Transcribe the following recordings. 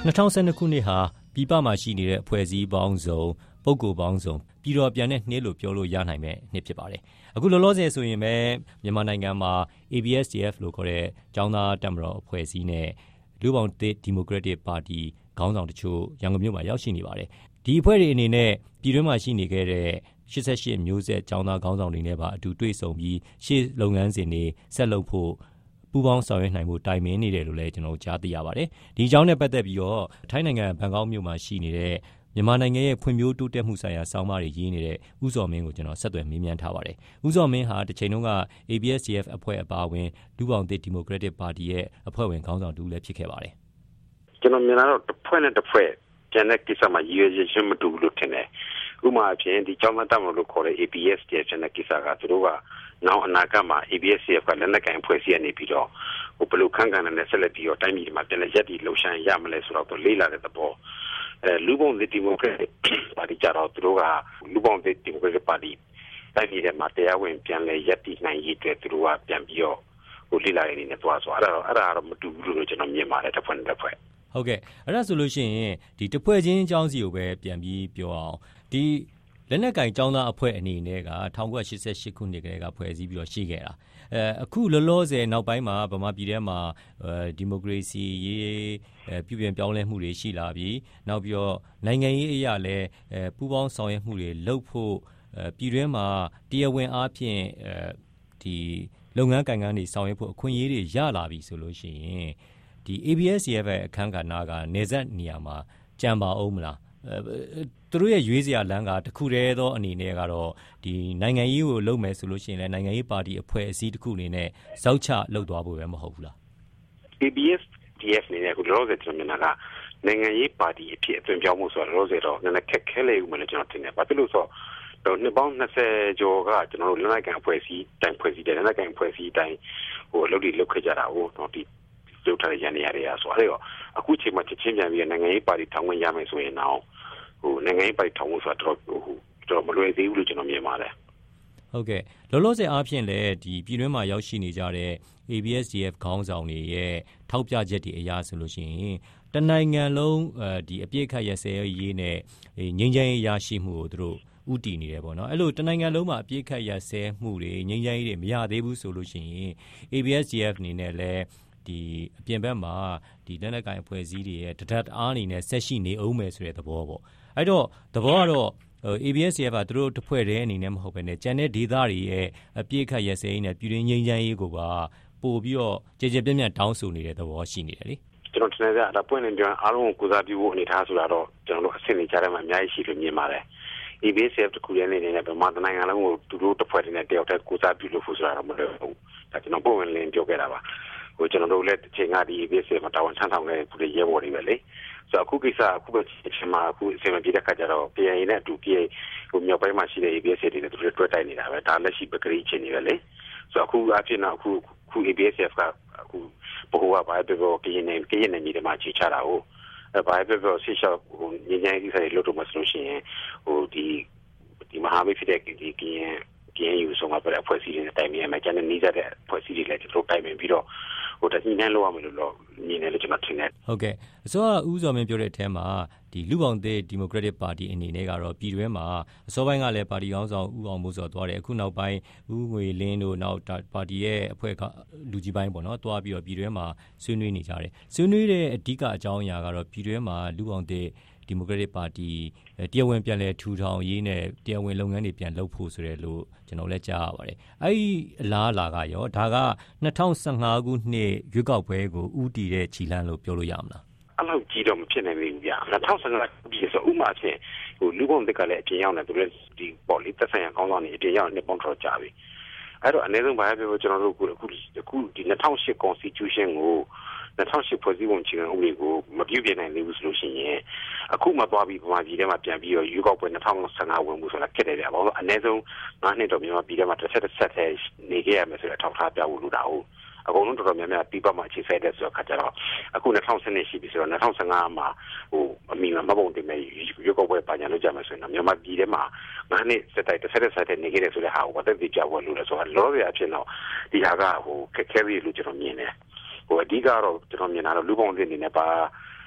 2012 ခုနှစ်ဟာပြည်ပမှာရှိနေတဲ့အဖွဲ့အစည်းပေါင်းစုံပုဂ္ဂိုလ်ပေါင်းစုံပြည်တော်ပြန်တဲ့နှစ်လို့ပြောလို့ရနိုင်မဲ့နှစ်ဖြစ်ပါတယ်။အခုလောလောဆယ်ဆိုရင်ပဲမြန်မာနိုင်ငံမှာ ABSDF လို့ခေါ်တဲ့ကျောင်းသားတပ်မတော်အဖွဲ့အစည်းနဲ့လူ့ဘောင်သစ်ဒီမိုကရက်တစ်ပါတီခေါင်းဆောင်တချို့ရန်ကုန်မြို့မှာရောက်ရှိနေပါတယ်။ဒီအဖွဲ့တွေအနေနဲ့ပြည်တွင်းမှာရှိနေခဲ့တဲ့88မျိုးဆက်ကျောင်းသားခေါင်းဆောင်တွေနဲ့ပါအတူတွေ့ဆုံပြီးရှေ့လုပ်ငန်းစဉ်တွေဆက်လုပ်ဖို့ပူးပေါင်းဆောင်ရွက်နိုင်မှုတိုင်ပင်နေတယ်လို့လည်းကျွန်တော်ကြားသိရပါတယ်။ဒီအကြောင်းနဲ့ပတ်သက်ပြီးတော့ထိုင်းနိုင်ငံဘန်ကောက်မြို့မှာရှိနေတဲ့မြန်မာနိုင်ငံရဲ့ဖွံ့ဖြိုးတိုးတက်မှုဆိုင်ရာစောင်းပါးတွေရေးနေတဲ့ဦးစောမင်းကိုကျွန်တော်ဆက်သွယ်မေးမြန်းထားပါတယ်။ဦးစောမင်းဟာတစ်ချိန်တုန်းက ABSDF အဖွဲ့အပါအဝင်လူ့ဘောင်သစ်ဒီမိုကရက်တစ်ပါတီရဲ့အဖွဲ့ဝင်ခေါင်းဆောင်တူလည်းဖြစ်ခဲ့ပါတယ်။ကျွန်တော်မြင်လာတော့တစ်ဖွဲ့နဲ့တစ်ဖွဲ့ကျန်တဲ့ကိစ္စမှာရည်ရွယ်ချက်မတူဘူးလို့ထင်တယ်။ဥပမာအဖြစ်ဒီကျောင်းသားတပ်မတော်လို့ခေါ်တဲ့ ABSDF ကျန်တဲ့ကိစ္စကသူတို့ကနောက်အနာဂတ်မှာ ABSDF ကလက်နက်ကိုင်အဖွဲ့အစည်းအနေပြီးတော့ဘယ်လိုခန့်ခန့်နဲ့ဆက်လက်ပြီးတော့တိုင်းပြည်မှာပြန်လည်ရပ်တည်လှုပ်ရှားရမလဲဆိုတော့လေးလာတဲ့သဘောလူ့ဘောင်သစ်ဒီမိုကရက်တစ်ပါတီကြတော့သူတို့ကလူ့ဘောင်သစ်ဒီမိုကရက်တစ်ပါတီတိုင်းပြည်ထဲမှာတရားဝင်ပြန်လည်ရပ်တည်နိုင်ရေးအတွက်သူတို့ကပြန်ပြီးတော့လေးလာတဲ့အနေနဲ့သွားဆိုအဲ့ဒါတော့မတူဘူးလို့ကျွန်တော်မြင်ပါတယ်တစ်ဖွဲ့နဲ့တစ်ဖွဲ့ဟုတ်ကဲ့အဲ့ဒါဆိုလို့ရှိရင်ဒီတစ်ဖွဲ့ချင်းအကြောင်းစီကိုပဲပြန်ပြီးပြောအောင်ဒီလက်နက်ကင်ကျောင်းသားအဖွဲ့အနေနဲ့က1988ခုနှစ်ကတည်းကဖွဲ့စည်းပြီးတော့ရှိခဲ့တာအခုလောလောဆယ်နောက်ပိုင်းမှာဗမာပြည်ထဲမှာဒီမိုကရေစီရေးပြုပြင်ပြောင်းလဲမှုတွေရှိလာပြီးနောက်ပြီးတော့နိုင်ငံရေးအရာလည်းပူးပေါင်းဆောင်ရွက်မှုတွေလုပ်ဖို့ပြည်တွင်းမှာတရားဝင်အားဖြင့်ဒီလုပ်ငန်းကိုင်ငန်းတွေဆောင်ရွက်ဖို့အခွင့်အရေးတွေရလာပြီဆိုလို့ရှိရင်ဒီ ABSDF ရဲ့အခန်းကဏ္ဍကနေဆက်နေရာမှာကြံပါအောင်မလားသူတို့ရဲ့ရွေးစရာလမ်းကတခုတည်းသောအနေနဲ့ကတော့ဒီနိုင်ငံရေးကိုလုပ်မယ်ဆိုလို့ရှိရင်လည်းနိုင်ငံရေးပါတီအဖွဲ့အစည်းတစ်ခုအနေနဲ့ဇောက်ချလုပ်သွားဖို့ပဲမဟုတ်ဘူးလား ABSDF နေနဲ့ခုလောဆယ်ကျွန်တော်မြင်တာကနိုင်ငံရေးပါတီအဖြစ်အသွင်ပြောင်းမှုဆိုတော့လောဆယ်တော့နည်းနည်းခက်ခဲလေဦးမယ်လို့ကျွန်တော်ထင်တယ်ဘာဖြစ်လို့ဆိုတော့နှစ်ပေါင်း20ကျော်ကကျွန်တော်တို့လက်နက်ကိုင်အဖွဲ့အစည်းတိုင်းဖွဲ့စည်းတယ်လက်နက်ကိုင်အဖွဲ့အစည်းတိုင်းအလုပ်တွေလုပ်ခဲ့ကြတာဟိုတော့ဒီလုပ်ထားတဲ့ရန်နေရတွေဆိုတော့အခုချိန်မှာချက်ချင်းပြန်ပြီးနိုင်ငံရေးပါတီထောင်ဝင်ရမယ်ဆိုရင်တော့နိုင်ငံရေးပါတီထောင်ဖို့ဆိုတော့မလွယ်သေးဘူးလို့ကျွန်တော်မြင်ပါတယ်ဟုတ်ကဲ့လောလောဆယ်အားဖြင့်လည်းဒီပြည်တွင်းမှာရောက်ရှိနေကြတဲ့ ABSDF ခေါင်းဆောင်တွေရဲ့ထောက်ပြချက်တွေအရဆိုလို့ရှိရင်တနိုင်ငံလုံးဒီအပြည့်အခတ်ရစဲရေးနဲ့ငြိမ်းချမ်းရေးရရှိမှုကိုသူတို့ဥတည်နေတယ်ပေါ့နော်အဲ့လိုတနိုင်ငံလုံးမှာအပြည့်အခတ်ရစဲမှုတွေငြိမ်းချမ်းရေးတွေမရသေးဘူးဆိုလို့ရှိရင် ABSDF အနေနဲ့လည်းဒီအပြင်ဘက်မှာဒီလက်နက်ကိုင်အဖွဲ့အစည်းတွေရဲ့တဒတ်အားအနေနဲ့ဆက်ရှိနေအောင်မယ်ဆိုတဲ့သဘောပေါ့အဲ့တော့သဘောကတော့ABSDF ကသူတို့တစ်ဖွဲ့တည်းအနေနဲ့မဟုတ်ဘဲနဲ့ကျန်တဲ့ဒေသတွေရဲ့အပြည့်အခတ်ရစဲရေးနဲ့ပြည်တွင်းငြိမ်းချမ်းရေးကိုပါပို့ပြီးတော့ကြေပြန့်တောင်းဆိုနေတဲ့သဘောရှိနေတယ်လေကျွန်တော်ထင်တယ်ကဒါပွင့်နေပြန်အားလုံးကိုကုစားပြုဖို့အနေထားဆိုတာတော့ကျွန်တော်တို့အဆင့်နေကြတယ်မှာအများကြီးရှိလို့မြင်ပါတယ် ABSDF တခုတည်းအနေနဲ့ဗမာနိုင်ငံလုံးကိုသူတို့တစ်ဖွဲ့တည်းနဲ့တယောက်တည်းကုစားပြုလို့ဖို့ဆိုတာတော့မလွယ်ဘူးဒါကျွန်တော်ပုံဝင်လင်းပြောခဲ့တာပါကျွန်တော်တို့လည်းတစ်ချိန်ကဒီ ABSDF မှာတာဝန်ထမ်းဆောင်ခဲ့တဲ့ပြည်ရဲဘော်တွေပဲလေဆိုတော့အခုကိစ္စအခုပဲချိန်မှာအခုအစမပြေတဲ့ခါကျတော့ PNA နဲ့အတူ PA မြောက်ပိုင်းမှာရှိတဲ့ ABSDF တွေနဲ့သူတို့တွဲတိုက်နေတာပဲဒါလက်ရှိပကတိချင်းနေပဲလေဆိုတော့အခုအဖြစ်တော့အခု ABSDF ကအခုဘိုးကဘာပဲပြောကရင်နေမြေတွေမှာခြေချတာကိုဘာပဲပြောဆိရှောက်ညဉ့်ညမ်းကိစ္စတွေလုပ်တော့မှဆိုလို့ရှိရင်ဒီမဟာမိတ်ဖြစ်တဲ့ကရင်ယူဆောင်မှာပြတဲ့ဖွဲ့စည်းတွေနဲ့တိုင်ပင်ရမယ်ကျန်တဲ့နေကြတဲ့ဖွဲ့စည်းတွေလည်းသူတို့တိုင်ပင်ပြီးတော့တနည်းနဲ့လောက်ရမယ်လို့မြင်တယ်လို့ကျွန်တော်ထင်တယ်ဟုတ်ကဲ့အစောကဦးစောမင်းပြောတဲ့အထဲမှာဒီလူ့ဘောင်သစ်ဒီမိုကရက်တစ်ပါတီအနေနဲ့ကတော့ပြည်တွင်းမှာအစောပိုင်းကလည်းပါတီခေါင်းဆောင်ဦးအောင်မိုးစောသွားတယ်အခုနောက်ပိုင်းဦးငွေလင်းတို့နောက်ပါတီရဲ့အဖွဲ့ကလူကြီးပိုင်းပေါ့နော်တွားပြီးတော့ပြည်တွင်းမှာဆွေးနွေးနေကြတယ်ဆွေးနွေးတဲ့အဓိကအကြောင်းအရာကတော့ပြည်တွင်းမှာလူ့ဘောင်သစ်ဒီမိုကရက်တစ်ပါတီတရားဝင်ပြန်လည်ထူထောင်ရေးနဲ့တရားဝင်လုပ်ငန်းတွေပြန်လုပ်ဖို့ဆိုတယ်လို့ကျွန်တော်လည်းကြားရပါတယ်အဲ့ဒီအလားအလာကရောဒါက2015ခုနှစ်ရွေးကောက်ပွဲကိုဥတီတဲ့ခြိလန်းလို့ပြောလို့ရမလားအဲ့လိုကြည့်တော့မဖြစ်နိုင်ဘူးဗျာ2015ပြည်ဆိုဥမာချင်းလူ့ဘုံတက်ကလည်းအပြင်ရောက်နေသူလည်းဒီပေါ်လေးသက်ဆိုင်ရာကောင်းဆောင်နေအပြင်ရောက်နေပေါင်းတော့ကြာပြီအဲ့တော့အနည်းဆုံးဘာပဲပြောကျွန်တော်တို့အခုဒီ2008 constitution ကို2008ဖွဲ့စည်းပုံအခြေခံဥပဒေကိုမပြုပြင်နိုင်သေးဘူးဆိုလို့ရှိရင်အခုမှသွားပြီးဗမာပြည်ထဲမှာပြန်ပြီးတော့ရွေးကောက်ပွဲ2015ဝင်မှုဆိုတာခက်တယ်ဗျာဘာလို့အနည်းဆုံး9နှစ်တော့မြန်မာပြည်ထဲမှာတစ်ဆက်ထဲနေခဲ့ရမယ်ဆိုတဲ့အထောက်အထားပြဖို့လိုတာဟုတ်အကုန်လုံးတော်တော်များများပြည်ပမှာအခြေစိုက်တဲ့ဆိုတော့ခါကြတော့အခု2010ရှိပြီဆိုတော့2015မှာအမိမပုံတင်မဲ့ရွေးကောက်ပွဲပါညာလုပ်ကြမယ်ဆိုရင်မြန်မာပြည်ထဲမှာ9နှစ်စက်တိုက်တစ်ဆက်ထဲနေခဲ့တယ်ဆိုတဲ့ဟာကိုဝတ်သက်ပြဖို့လိုတယ်ဆိုတော့လောရအဖြစ်တော့ဒီဟာကခက်ခဲပြီလို့ကျွန်တော်မြင်တယ်အဓိကတော့ကျွန်တော်မြင်တာတော့လူပုံစံအနေနဲ့ပါ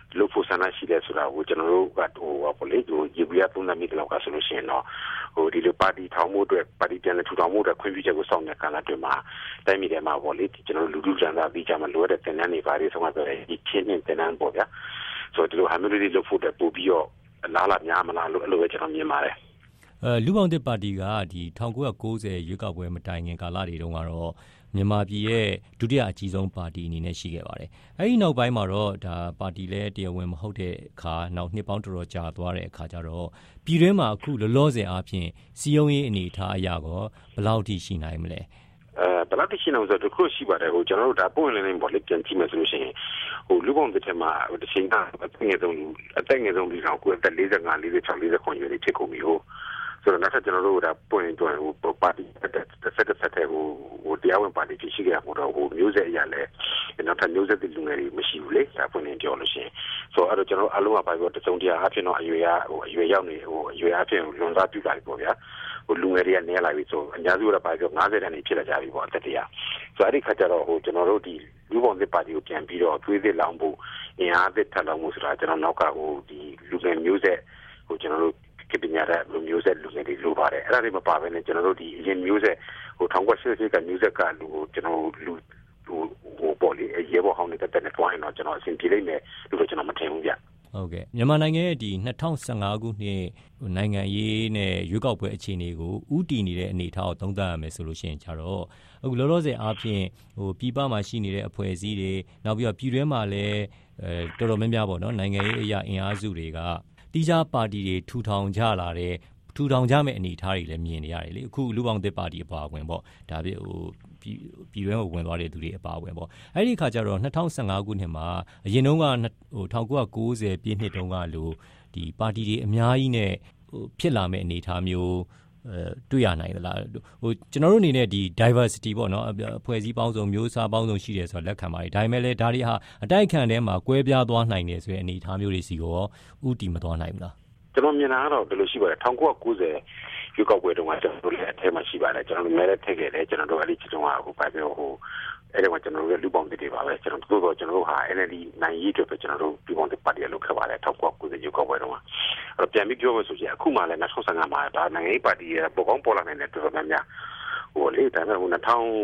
လို့ဖို့ဆန္ဒရှိတယ်ဆိုတာကိုကျွန်တော်တို့ကပေါ့လေရေဘူးရပုံစံမျိုးတော့ကဆိုလို့ရှိရင်တော့ဒီလိုပါတီထောင်မှုအတွက်ပါတီပြန်လည်ထူထောင်မှုအတွက်ခွင့်ပြုချက်ကိုစောင့်နေကာလအတွင်းမှာတိုင်းပြည်ထဲမှာပေါ့လေကျွန်တော်တို့လူထုကြံသာပြီးကြမှာလိုတဲ့တင်နန်းတွေပါတွေဆုံးမပြောတယ်ဒီချင်းနဲ့တင်နန်းပေါ့ဗျာဆိုတော့ဒီလိုဟာမျိုးတွေလုပ်ဖို့အတွက်ပို့ပြီးတော့လားလာများမလားလို့အဲ့လိုပဲကျွန်တော်မြင်ပါတယ်လူပေါင်းတစ်ပါတီကဒီ1990ရွေးကောက်ပွဲမတိုင်ခင်ကာလတွေတုန်းကတော့မြန်မာပြည်ရဲ့ဒုတိယအကြီးဆုံးပါတီအနေနဲ့ရှိခဲ့ပါတယ်။အဲဒီနောက်ပိုင်းမှာတော့ဒါပါတီလည်းတရားဝင်မဟုတ်တဲ့အခါနောက်နှစ်ပေါင်းတော်တော်ကြာသွားတဲ့အခါကျတော့ပြည်တွင်းမှာအခုလောလောဆယ်အားဖြင့်စီယုံရေးအနေအထားအရကောဘယ်လောက်ထိရှိနိုင်မလဲဘယ်လောက်ထိရှိနိုင်ဆိုတော့ခုရှိပါတယ်ကျွန်တော်တို့ဒါပုံလင်းလင်းပေါ့လေပြန်ကြည့်မယ်ဆိုလို့ရှိရင်လူပေါင်းတစ်ထက်မှာတစ်ချိန်ကအသက်ငယ်ဆုံးပြီးတော့ကိုယ်အသက်45 46 49ရွယ်တွေဖြစ်ကုန်ပြီဆိုတော့နောက်ထပ်ကျွန်တော်တို့ဒါပွင့်တွန်းပါတီဆက်တဲ့တရားဝင်ပါတီရှိခဲ့တာတော့မျိုးဆက်အရာလဲနောက်ထပ်မျိုးဆက်တွေလူငယ်တွေမရှိဘူးလေဒါပွင့်နေပြောလို့ရှိရင်ဆိုတော့အဲ့တော့ကျွန်တော်အလုံးကပါပြီးတော့တစုံတရာအဖြစ်တော့အရွယ်ရောက်နေအရွယ်အဖြစ်လွန်စားပြုလာပြီပေါ့ဗျာလူငယ်တွေကနေလာပြီဆိုအများစုကပါပြီးတော့50တန်းနေဖြစ်လာကြပြီပေါ့အသက်တရာဆိုတော့အဲ့ဒီခါကျတော့ကျွန်တော်တို့ဒီလူပေါင်းသစ်ပါတီကိုပြန်ပြီးတော့သွေးသစ်လောင်ဖို့အင်အားသစ်ထပ်လောင်ဖို့ဆိုတာကျွန်တော်နောက်ကဒီလူငယ်မျိုးဆက်ကျွန်တော်တို့ကပညာတဲ့လူမျိုးဆက်လူငယ်တွေလိုပါတယ်အဲ့ဒါတွေမပါဘဲနဲ့ကျွန်တော်တို့ဒီအရင်မျိုးဆက်1980ကမျိုးဆက်ကလူကိုကျွန်တော်လူပေါ်လေရေဘောဟောင်းနေတဲ့တဲ့တွိုင်းတော့ကျွန်တော်အစဉ်ပြေးလိုက်မယ်လို့ကျွန်တော်မထင်ဘူးဗျဟုတ်ကဲ့မြန်မာနိုင်ငံရဲ့ဒီ2015ခုနှစ်နိုင်ငံရေးနဲ့ရွေးကောက်ပွဲအခြေအနေကိုဥတီနေတဲ့အနေအထားကိုသုံးသပ်ရမယ်ဆိုလို့ရှိရင်ကျတော့အခုလောလောဆယ်အားဖြင့်ပြည်ပမှာရှိနေတဲ့အဖွဲ့အစည်းတွေနောက်ပြီးတော့ပြည်တွင်းမှာလည်းတော်တော်များများပေါ့နော်နိုင်ငံရေးအရာအင်အားစုတွေကတီးခြားပါတီတွေထူထောင်ကြလာတဲ့ထူထောင်ကြမဲ့အနေအထားတွေလည်းမြင်နေရတယ်လေအခုလူပေါင်းသစ်ပါတီအပါအဝင်ပေါ့ဒါပြပြည်တွင်းကိုဝင်သွားတဲ့သူတွေအပါအဝင်ပေါ့အဲ့ဒီခါကျတော့2015ခုနှစ်မှာအရင်တုန်းက1990ပြည့်နှစ်တုန်းကလို့ဒီပါတီတွေအများကြီးနဲ့ဖြစ်လာမဲ့အနေအထားမျိုးတွေ့ရနိုင်သလားကျွန်တော်တို့အနေနဲ့ဒီ diversity ပေါ့နော်အဖွဲ့အစည်းပေါင်းစုံမျိုးစားပေါင်းစုံရှိတယ်ဆိုတော့လက်ခံပါတယ်ဒါပေမဲ့လည်းဒါတွေဟာအတိုက်အခံထဲမှာကွဲပြားသွားနိုင်တယ်ဆိုတဲ့အနေအထားမျိုးတွေစီကိုဥတီမသွားနိုင်ဘူးလားကျွန်တော်မြင်တာကတော့ဒီလိုရှိပါတယ်1990ရွေးကောက်ပွဲတုန်းကကျွန်တော်တို့လည်းအထက်မှာရှိပါတယ်ကျွန်တော်တို့လည်းထည့်ခဲ့တယ်ကျွန်တော်တို့အဲ့ဒီကျွန်တော်ကဘာပြောအဲ့ဒီမှာကျွန်တော်တို့လူပေါင်းတွေပါပဲကျွန်တော်တို့ဟာ NLD နိုင်ရေးအတွက်ပဲကျွန်တော်တို့လူပေါင်းတွေပါတီလုပ်ခဲ့ပါတယ်1990ရွေးကောက်ပွဲတုန်းကအဲ့တော့ပြန်ပြီးပြောမယ်ဆိုရင်အခုမှလည်း2015မှာဒါနိုင်ငံရေးပါတီရဲ့ပေါ်ကောင်းပေါ်လာနိုင်တဲ့တော်တော်များလေဒါပေမဲ့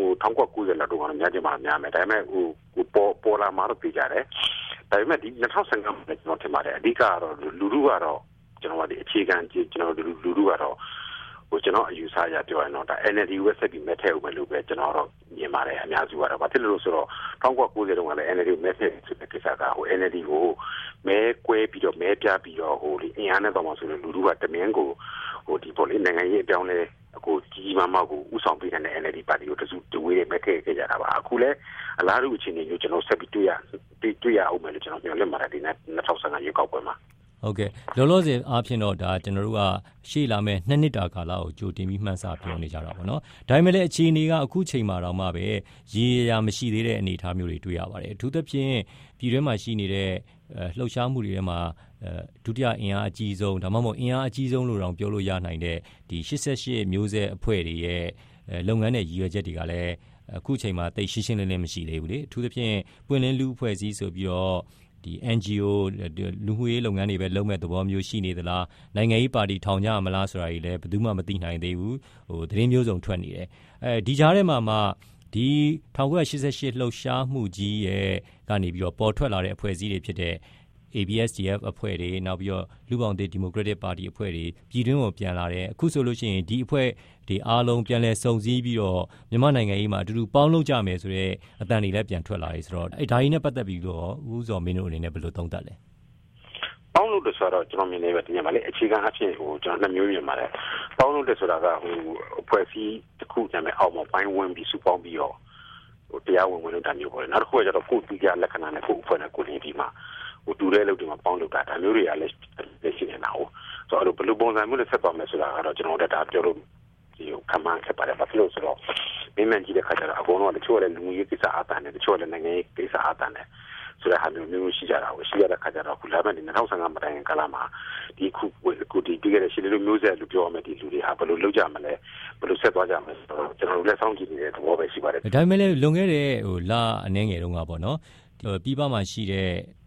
1990လောက်တော့များကြမှာများမယ်ဒါပေမဲ့ပေါ်လာမှာတော့ပြကြတယ်ဒါပေမဲ့ဒီ2015မှာကျွန်တော်ထင်ပါတယ်အဓိကတော့လူထုကတော့ကျွန်တော်ကဒီအခြေခံကျွန်တော်လူထုကတော့ကျွန်တော်အယူဆရပြောရင်တော့ဒါ NLD ဝက်ဆက်ပြီးမဲ့ထဲဦးမယ်လို့ပဲကျွန်တော်တော့မြင်ပါတယ်အများစုကတော့ဘာဖြစ်လို့ဆိုတော့1990တုန်းကလည်း NLD မဲ့ထဲဆိုတဲ့ကိစ္စကNLD ကိုမဲကွဲပြီးတော့မဲပြပြီးတော့ဒီအင်အားနဲ့တော့မှဆိုလို့လူထုကတမင်ကိုဒီပေါ်လေးနိုင်ငံရေးအပြောင်းလဲကြီးမားမားကိုဥဆောင်ပေးတဲ့ NLD ပါတီကိုတဝေးနဲ့မဲ့ထဲခဲ့ကြတာပါအခုလည်းအလားတူအခြေအနေမျိုးကျွန်တော်ဆက်ပြီးတွေ့ရအောင်မယ်လို့ကျွန်တော်ပြောလက်မှာဒီ2015ရွေးကောက်ပွဲမှာဟုတ်ကဲ့လောလောဆယ်အားဖြင့်တော့ဒါကျွန်တော်တို့ကရှေ့လာမဲ့2နှစ်တာကာလကိုကြိုတင်ပြီးမှန်းဆပြောနေကြတာပေါ့နော်ဒါပေမဲ့လည်းအခြေအနေကအခုချိန်မှာတော့မှပဲရေရာမရှိသေးတဲ့အနေအထားမျိုးတွေတွေ့ရပါတယ်အထူးသဖြင့်ပြည်တွင်းမှာရှိနေတဲ့လှုပ်ရှားမှုတွေထဲမှာဒုတိယအင်အားအကြီးဆုံးဒါမှမဟုတ်အင်အားအကြီးဆုံးလို့တောင်ပြောလို့ရနိုင်တဲ့ဒီ88မျိုးဆက်အဖွဲ့တွေရဲ့လုပ်ငန်းနဲ့ရည်ရွယ်ချက်တွေကလည်းအခုချိန်မှာတိတ်ရှင်းရှင်းလင်းလင်းမရှိသေးဘူးလေအထူးသဖြင့်ပွင့်လင်းလူအဖွဲ့အစည်းဆိုပြီးတော့ဒီ NGO လူမှုရေးလုပ်ငန်းတွေပဲလုပ်မဲ့သဘောမျိုးရှိနေသလားနိုင်ငံရေးပါတီထောင်ကြမလားဆိုတာကြီးလည်းဘယ်သူမှမသိနိုင်သေးဘူးသတင်းမျိုးစုံထွက်နေတယ်ဒီကြားထဲမှာမှဒီ1988လှုပ်ရှားမှုကြီးရဲ့ကနေပြီးတော့ပေါ်ထွက်လာတဲ့အဖွဲ့အစည်းတွေဖြစ်တဲ့ ABSDF အဖွဲ့တွေနောက်ပြီးတော့လူပေါင်းဒီမိုကရက်တစ်ပါတီအဖွဲ့တွေပြည်တွင်းကိုပြန်လာတယ်အခုဆိုလို့ရှိရင်ဒီအဖွဲ့ဒီအားလုံးပြန်လဲစုံစည်းပြီးတော့မြန်မာနိုင်ငံရေးမှာအတူတူပေါင်းလုပ်ကြမယ်ဆိုတော့အတန်တွေလည်းပြန်ထွက်လာပြီဆိုတော့ဒါကြီးနဲ့ပတ်သက်ပြီးတော့ဦးစောမင်းတို့အနေနဲ့ဘယ်လိုသုံးသပ်လဲပေါင်းလို့ဆိုတော့ကျွန်တော်မြင်နေပဲတင်ရပါလေအခြေခံအဖြစ်ကျွန်တော်2မျိုးမြင်ပါတယ်ပေါင်းလို့ဆိုတာကအဖွဲ့အစည်းတစ်ခုနာမည်အောက်မှာပိုင်းဝင်ပြီးစုပေါင်းပြီးတော့တရားဝင်လို့တာမျိုးပေါ့လေနောက်တစ်ခုကကျတော့ကိုယ်တူကြလက္ခဏာနဲ့ကိုယ်အဖွဲ့နဲ့ကိုယ်ရင်းပြီးမှတူတဲ့လုပ်တွေမှာပေါင်းလုပ်တာဒါမျိုးတွေကလည်းရှိနေတာဟုတ်ဆိုတော့ဘယ်လိုပုံစံမျိုးနဲ့ဆက်သွားမယ်ဆိုတာကတော့ကျွန်တော်တို့ဒါပြောလို့ဒီကမှန်းခဲ့ပါတယ်ဘာဖြစ်လို့ဆိုတော့မင်းမကြီးတဲ့ခါကျတော့အကုန်လုံးကတချို့လည်းလူမှုရေးကိစ္စအားတန်တယ်တချို့လည်းနိုင်ငံရေးကိစ္စအားတန်တယ်ဆိုတဲ့ဟာမျိုးရှိကြတာကိုရှိရတဲ့ခါကျတော့ခုလာမယ့်2015မတိုင်ခင်ကာလမှာဒီခုဒီပြီးခဲ့တဲ့ရှစ်လူမျိုးဆက်လူပြောရမယ်ဒီလူတွေဟာဘယ်လိုလုပ်ကြမလဲဘယ်လိုဆက်သွားကြမလဲဆိုတော့ကျွန်တော်တို့လည်းစောင့်ကြည့်နေတဲ့သဘောပဲရှိပါတယ်ဒါပေမဲ့လည်းလွန်ခဲ့တဲ့လအနည်းငယ်တုန်းကပေါ့နော်ပြည်ပမှာရှိတဲ့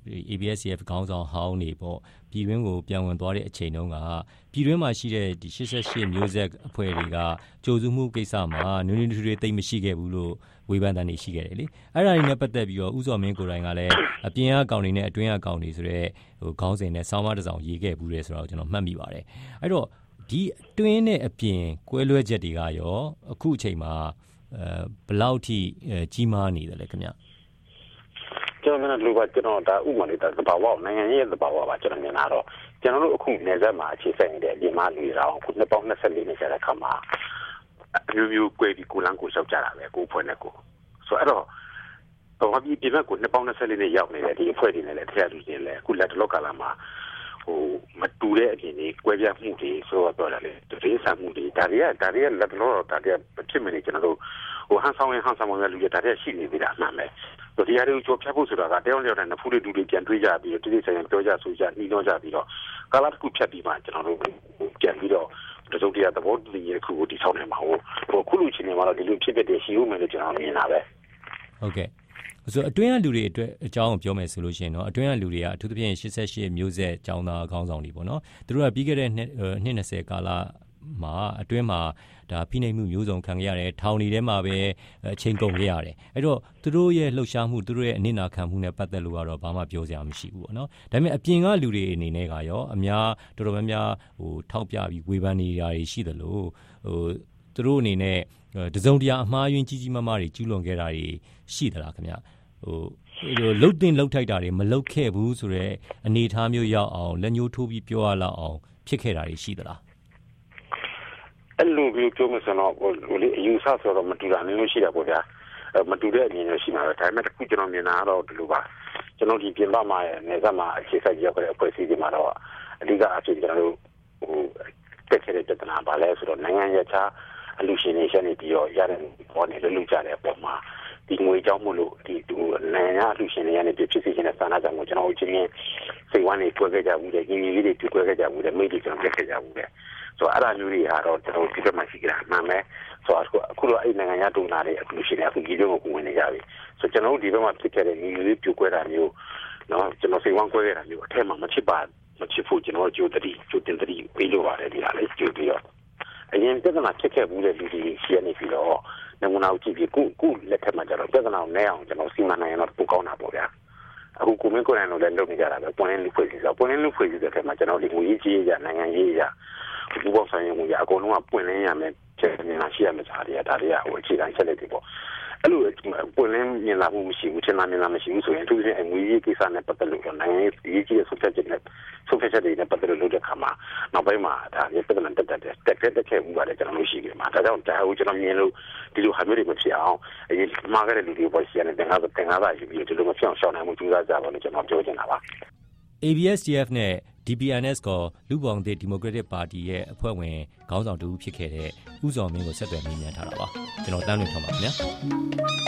ABSDF ခေါင်းဆောင်ဟောင်းနေပေါ့ပြည်တွင်းကိုပြန်ဝင်သွားတဲ့အချိန်တုန်းကပြည်တွင်းမှာရှိတဲ့ဒီ88မျိုးဆက်အဖွဲ့တွေကကြိုးစုမှုကိစ္စမှာနွေးနွေးထွေးထွေးသိမ့်မရှိခဲ့ဘူးလို့ဝေဖန်တန်တွေရှိခဲ့တယ်လေအဲ့ဒါတွေနဲ့ပတ်သက်ပြီးတော့ဦးစောမင်းကိုယ်တိုင်ကလည်းအပြင်အကောင်တွေနဲ့အတွင်းအကောင်တွေဆိုတဲ့ခေါင်းစဉ်နဲ့ဆောင်းမတစ်စောင်ရေးခဲ့ဘူးတယ်ဆိုတော့ကျွန်တော်မှတ်မိပါတယ်အဲ့တော့ဒီအတွင်းနဲ့အပြင်ကွဲလွဲချက်တွေကရောအခုအချိန်မှာဘယ်လောက်ထိကြီးမားနေတယ်လဲခင်ဗျကျွန်တော်တို့ကကျွန်တော်ဒါဥပမာလေးသဘာဝနိုင်ငံရေးသဘာဝပါကျွန်တော်မြင်တာတော့ကျွန်တော်တို့အခုနေဆက်မှာအခြေစိုက်နေတဲ့အပြင်မှာလူတွေတော့ခုနှစ်ပေါင်း24နှစ်ကြာတဲ့ခါမှာအမျိုးမျိုးကွဲပြီးကိုလန်းကိုလျှောက်ကြတာပဲကိုဖွဲ့နဲ့ကိုဆိုအဲ့တော့ဘာဖြစ်ဒီဘက်ကိုနှစ်ပေါင်း24နှစ်ရောက်နေတယ်ဒီအဖွဲ့တွေနဲ့လည်းတရားလူချင်းလည်းအခုလက်တလောကလာမှာမတူတဲ့အပြင်တွေကွဲပြားမှုတွေဆိုတော့တယ်လေဒီစံမှုတွေဒါတွေကလက်တလောဒါတွေကဖြစ်မနေကျွန်တော်တို့ဟန်ဆောင်ရလူရဒါတွေရှိနေသေးတာမှန်ပဲဒီအရာတွေကိုကြော်ဖြတ်ဖို့ဆိုတာကတယောက်တယောက်နဲ့နှစ်ဖူးလေးတူလေးပြန်တွေးကြပြီးတော့တိတိကျကျပြောကြဆိုကြနှီးနှောကြပြီးတော့ကာလတစ်ခုဖြတ်ပြီးမှကျွန်တော်တို့ပြန်ပြီးတော့တစုံတရာသဘောတူညီမှုကိုတည်ဆောက်နိုင်မှာခုလူချင်းတွေမှာတော့ဒီလိုဖြစ်တဲ့ရှိဦးမယ်လို့ကျွန်တော်မြင်တာပဲဟုတ်ကဲ့ဆိုအတွင်းကလူတွေအတွက်အကြောင်းကိုပြောမယ်ဆိုလို့ရှိရင်တော့အတွင်းကလူတွေကအထူးသဖြင့်88မျိုးဆက်ကျောင်းသားခေါင်းဆောင်တွေပေါ့နော်သူတို့ကပြီးခဲ့တဲ့နှစ်20ကာလမှာအတွင်းမှာဒါဖိနှိပ်မှုမျိုးစုံခံခဲ့ရတယ်ထောင်တွေထဲမှာပဲအချိန်ကုန်ခဲ့ရတယ်အဲ့တော့သူတို့ရဲ့လှုပ်ရှားမှုသူတို့ရဲ့အနစ်နာခံမှုနဲ့ပတ်သက်လို့ကတော့ဘာမှပြောစရာမရှိဘူးပေါ့နော်ဒါပေမဲ့အပြင်ကလူတွေအနေနဲ့ကရောအများတော်တော်များများထောက်ပြပြီးဝေဖန်နေတာတွေရှိသလိုသူတို့အနေနဲ့တစုံတရာအမှားယွင်းကြီးကြီးမားမားတွေကျူးလွန်ခဲ့တာတွေရှိသလားခင်ဗျလှုပ်တင်လှုပ်ထိုက်တာတွေမလှုပ်ခဲ့ဘူးဆိုတော့အနေအထားမျိုးရောက်အောင်လက်ညှိုးထိုးပြီးပြောရလောက်အောင်ဖြစ်ခဲ့တာတွေရှိသလားအဲ့လိုမျိုးပြောမှဆိုတော့လေအယူဆဆိုတော့မတူတာမျိုးရှိတာပေါ့ဗျာမတူတဲ့အမြင်မျိုးရှိမှာပဲဒါပေမဲ့တခုကျွန်တော်မြင်တာတော့ဒီလိုပါကျွန်တော်ဒီပြင်ပမှာနေဆက်မှာအခြေစိုက်ရောက်တဲ့အဖွဲ့အစည်းတွေမှာတော့အဓိကအဖြစ်ကျွန်တော်တို့တက်ခဲ့တဲ့ပြဿနာပါလဲဆိုတော့နိုင်ငံရခြားအလူရှင်တွေရှင်းနေပြီးတော့ရတဲ့ပေါ်နေလို့ကြတဲ့အပေါ်မှာဒီငွေကြောင်းမို့လို့ဒီနိုင်ငံအလူရှင်တွေကနေဖြစ်စီခြင်းနဲ့စာနာကြောင့်ကျွန်တော်ချင်းစိတ်ဝမ်းနေတွေ့ခဲ့ကြဘူးလေညီညီလေးတွေတွေ့ခဲ့ကြဘူးလေမိတွေကျွန်တော်ပြခဲ့ကြဘူးလေဆိုအဲ့ဒါမျိုးတွေကတော့ကျွန်တော်ဒီဘက်မှာရှိကြတာမှန်ပဲဆိုတော့အခုတော့အဲ့နိုင်ငံရဒုနာတွေအခုရှင်နေအခုကြီးတွေကိုဝင်နေကြပြီဆိုကျွန်တော်ဒီဘက်မှာဖြစ်ခဲ့တဲ့ညီညီလေးပြကွဲတာမျိုးနော်ကျွန်တော်စိတ်ဝမ်းကွဲခဲ့တာမျိုးအထက်မှာမဖြစ်ဖို့ကျွန်တော်ကြိုတင်တတိပေးလို့ပါတယ်ဒီဟာလေးကြိုပြီးတော့အရင်ပြဿနာဖြစ်ခဲ့ဘူးတဲ့လူတွေရှိနေပြီးတော့နမူနာကြည့်ပြီးခုလက်ထက်မှာကျတော့ပြဿနာကိုနည်းအောင်ကျွန်တော်စီမံနိုင်ရင်တော့ပိုကောင်းတာပေါ့ဗျာအခုကိုမင်းကိုယ်တိုင်လည်းလုပ်နေကြတာပဲပွင့်လင်းလူဖွဲ့စည်းတဲ့ထဲမှာကျွန်တော်ဒီငွေကြီးရနိုင်ငံရေးရဒီဘောဆိုင်မှုရအကုန်လုံးကပွင့်လင်းရမယ်ချက်နေတာရှိရမယ်ဒါတွေကအခြေခံချက်လက်တွေပေါ့အဲ့လိုပွင့်လင်းမြင်လာမှုမရှိဘူးထင်လာမြင်လာမရှိဘူးဆိုရင်သူကအငွေကြီးကိစ္စနဲ့ပတ်သက်လို့နိုင်ငံရေးကြီးရဲ့ဆုံးဖြတ်ချက်တွေနဲ့ပတ်သက်လို့လုပ်တဲ့ခါမှာနောက်ပိုင်းမှာဒါပြဿနာတက်ခဲ့မှုပါတယ်ကျွန်တော်တို့ရှိကြမှာဒါကြောင့်ဒါကိုကျွန်တော်မြင်လို့ဒီလိုဟာမျိုးတွေမဖြစ်အောင်အရင်မှာခဲ့တဲ့လူတွေပေါ်ရှိရတဲ့တင်ကားသာယူပြီးဒီလိုမဖြစ်အောင်ရှောင်နိုင်မှုကြိုးစားကြပါလို့ကျွန်တော်ပြောချင်တာပါ ABSDF နဲ့ DPNS ကလူ့ဘောင်သစ်ဒီမိုကရက်တစ်ပါတီရဲ့အဖွဲ့ဝင်ခေါင်းဆောင်တူဖြစ်ခဲ့တဲ့ဦးစောမင်းကိုဆက်သွယ်မေးမြန်းထားတာပါကျွန်တော်တန်းလွင်ထောင်ပါခင်ဗျာ